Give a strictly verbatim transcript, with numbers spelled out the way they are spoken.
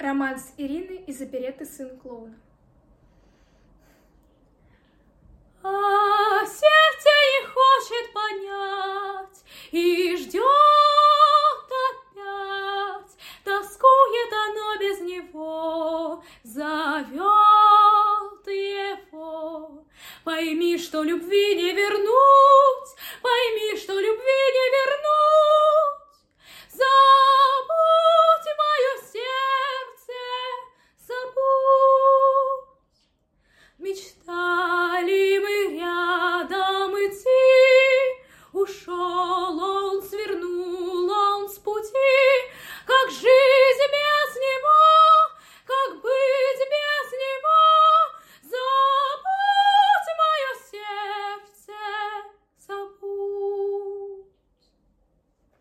Романс Ирины из оперетты «Сын клоуна». А сердце не хочет понять и ждет опять, тоскует оно без него, зовет его. Пойми, что любви